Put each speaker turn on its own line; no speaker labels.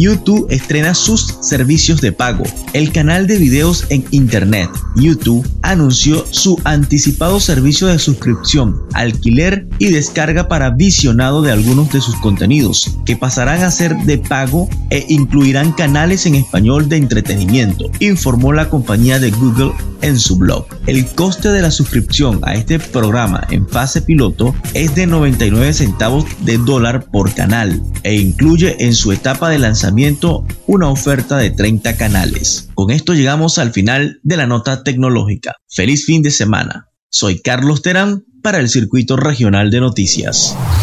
YouTube estrena sus servicios de pago. El canal de videos en Internet, YouTube, anunció su anticipado servicio de suscripción, alquiler y descarga para visionado de algunos de sus contenidos, que pasarán a ser de pago e incluirán canales en español de entretenimiento, informó la compañía de Google en su blog. El coste de la suscripción a este programa en fase piloto es de 99 centavos de dólar por canal e incluye en su etapa de lanzamiento una oferta de 30 canales. Con esto llegamos al final de la nota tecnológica. Feliz fin de semana. Soy Carlos Terán para el Circuito Regional de Noticias.